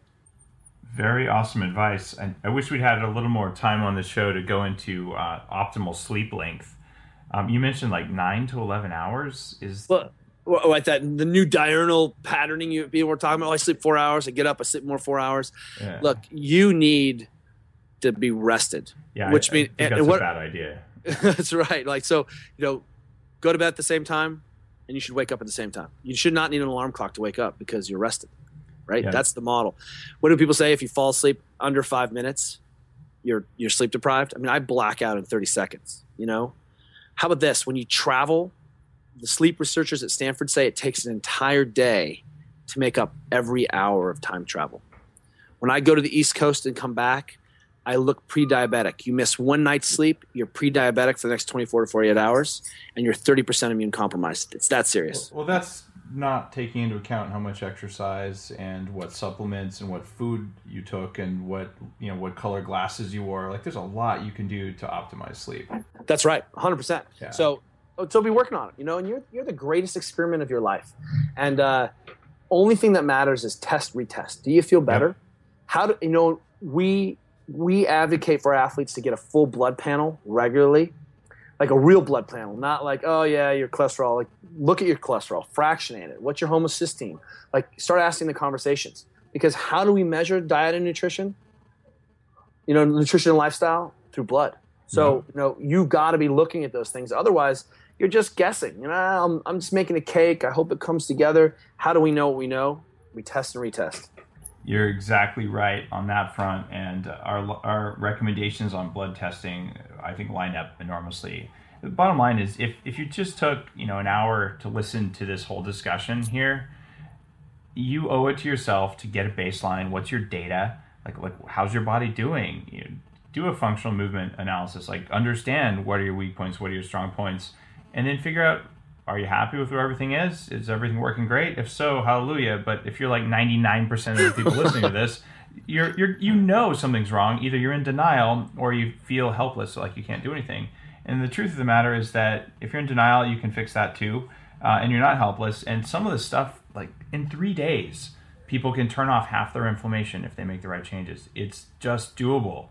Very awesome advice. I, I wish we'd had a little more time on the show to go into uh, optimal sleep length. Um, you mentioned like nine to eleven hours. Is well, like that the new diurnal patterning you people were talking about. Oh, I sleep four hours. I get up. I sleep more four hours. Yeah. Look, you need to be rested. Yeah, which I, means I think that's and what, a bad idea. That's right. Like, so, you know, go to bed at the same time, and you should wake up at the same time. You should not need an alarm clock to wake up because you're rested, right? Yeah. That's the model. What do people say? If you fall asleep under five minutes, you're you're sleep deprived. I mean, I black out in thirty seconds, you know? How about this? When you travel, the sleep researchers at Stanford say it takes an entire day to make up every hour of time travel. When I go to the East Coast and come back, I look pre-diabetic. You miss one night's sleep, you're pre-diabetic for the next twenty-four to forty-eight hours, and you're thirty percent immune compromised. It's that serious. Well, well, that's not taking into account how much exercise and what supplements and what food you took and what, you know, what color glasses you wore. Like, there's a lot you can do to optimize sleep. That's right, one hundred percent. Yeah. So, so be working on it, you know, and you're you're the greatest experiment of your life. And uh, only thing that matters is test, retest. Do you feel better? Yep. How do you know? We we advocate for athletes to get a full blood panel regularly, like a real blood panel, not like, oh yeah, your cholesterol. Like, look at your cholesterol, fractionate it. What's your homocysteine? Like, start asking the conversations. Because how do we measure diet and nutrition? You know, nutrition and lifestyle through blood. So, yep. you know, you got to be looking at those things. Otherwise, you're just guessing. You know, I'm, I'm just making a cake. I hope it comes together. How do we know what we know? We test and retest. You're exactly right on that front, and our our recommendations on blood testing, I think, line up enormously. The bottom line is, if if you just took you know an hour to listen to this whole discussion here, you owe it to yourself to get a baseline. What's your data? Like like how's your body doing? You know, do a functional movement analysis. Like, understand what are your weak points, what are your strong points, and then figure out, are you happy with where everything is? Is everything working great? If so, hallelujah. But if you're like ninety-nine percent of the people listening to this, you're you're you know something's wrong. Either you're in denial or you feel helpless, like you can't do anything. And the truth of the matter is that if you're in denial, you can fix that too, uh, and you're not helpless. And some of the stuff, like in three days, people can turn off half their inflammation if they make the right changes. It's just doable.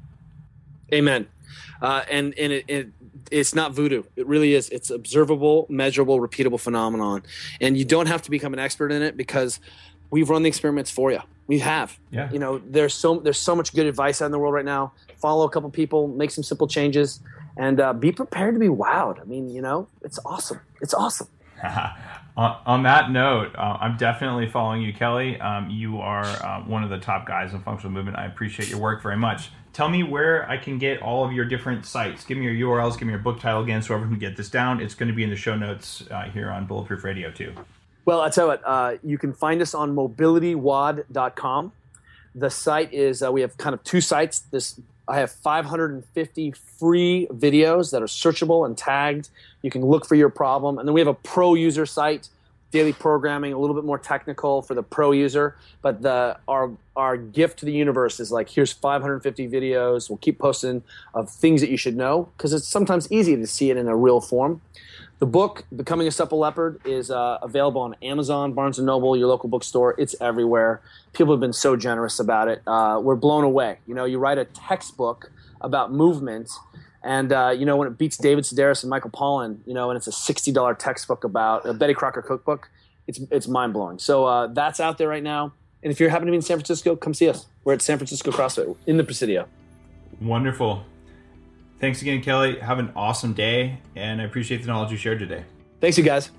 Amen. Uh, and and it, it it's not voodoo. It really is. It's observable, measurable, repeatable phenomenon. And you don't have to become an expert in it, because we've run the experiments for you. We have. Yeah. You know, there's so there's so much good advice out in the world right now. Follow a couple people, make some simple changes, and uh, be prepared to be wowed. I mean, you know, it's awesome. It's awesome. on, on that note, uh, I'm definitely following you, Kelly. Um, you are uh, one of the top guys in functional movement. I appreciate your work very much. Tell me where I can get all of your different sites. Give me your U R Ls. Give me your book title again so everyone can get this down. It's going to be in the show notes uh, here on Bulletproof Radio too. Well, I'll tell you what, uh, you can find us on mobility wad dot com. The site is, uh, we have kind of two sites. This I have five hundred fifty free videos that are searchable and tagged. You can look for your problem. And then we have a pro user site, daily programming, a little bit more technical for the pro user. But the our our gift to the universe is like, here's five hundred fifty videos. We'll keep posting of things that you should know, because it's sometimes easy to see it in a real form. The book, Becoming a Supple Leopard, is uh, available on Amazon, Barnes and Noble, your local bookstore. It's everywhere. People have been so generous about it. Uh, we're blown away. You know, you write a textbook about movement, and, uh, you know, when it beats David Sedaris and Michael Pollan, you know, and it's a sixty dollars textbook about a Betty Crocker cookbook, it's it's mind-blowing. So uh, that's out there right now. And if you're happen to be in San Francisco, come see us. We're at San Francisco CrossFit in the Presidio. Wonderful. Thanks again, Kelly. Have an awesome day, and I appreciate the knowledge you shared today. Thanks, you guys.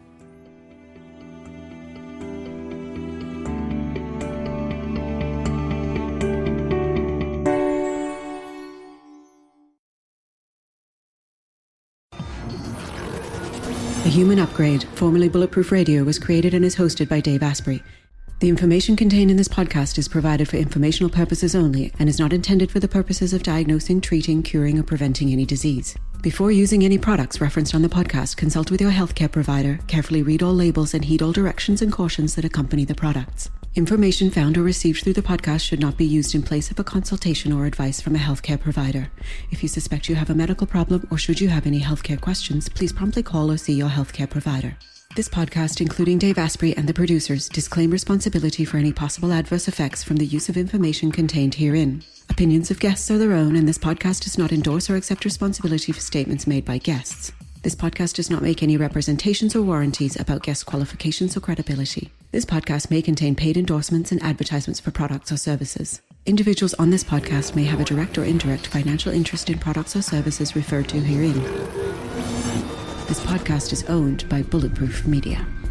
The Human Upgrade, formerly Bulletproof Radio, was created and is hosted by Dave Asprey. The information contained in this podcast is provided for informational purposes only and is not intended for the purposes of diagnosing, treating, curing, or preventing any disease. Before using any products referenced on the podcast, consult with your healthcare provider, carefully read all labels, and heed all directions and cautions that accompany the products. Information found or received through the podcast should not be used in place of a consultation or advice from a healthcare provider. If you suspect you have a medical problem or should you have any healthcare questions, please promptly call or see your healthcare provider. This podcast, including Dave Asprey and the producers, disclaim responsibility for any possible adverse effects from the use of information contained herein. Opinions of guests are their own, and this podcast does not endorse or accept responsibility for statements made by guests. This podcast does not make any representations or warranties about guest qualifications or credibility. This podcast may contain paid endorsements and advertisements for products or services. Individuals on this podcast may have a direct or indirect financial interest in products or services referred to herein. This podcast is owned by Bulletproof Media.